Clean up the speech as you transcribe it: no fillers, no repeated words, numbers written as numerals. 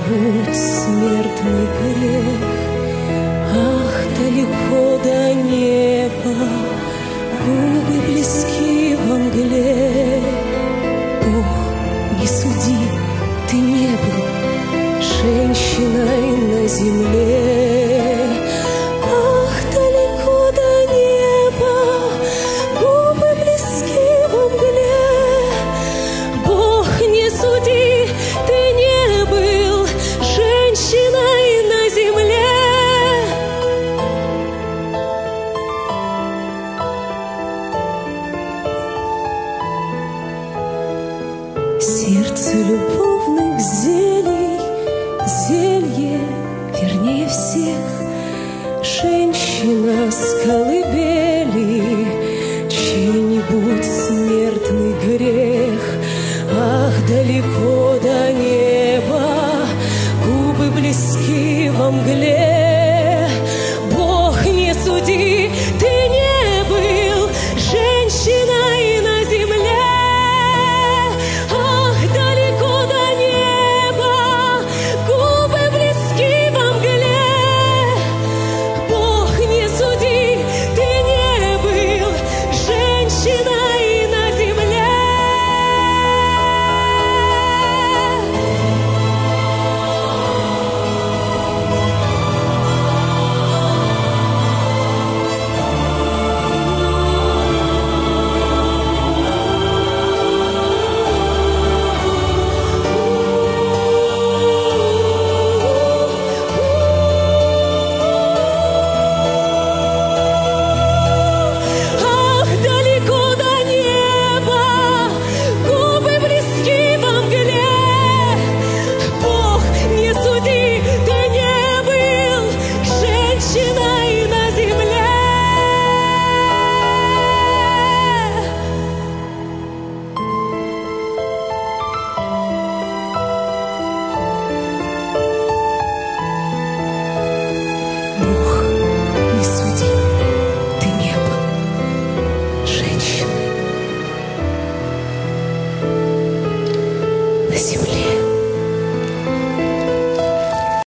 будь смертный грех, ах, далеко до неба, губы близки во мгле. Бог, не суди, ты не был женщиной на земле. Ах, далеко до неба, губы близки во мгле. Бог, не суди, ты не был женщиной на земле. Сердце любовных зелий, зелье вернее всех, женщина с колыбели, чей-нибудь смертный грех. Ах, далеко до неба, губы близки во мгле. Бог, не суди, ты не был женщиной на земле. Ах, далеко до неба, губы близки во мгле. Бог, не суди, ты не был женщиной на земле. Ах, далеко до неба, губы близки во мгле. Бог, не суди, ты не был женщиной на земле. Бог, не суди, ты не был женщиной на земле.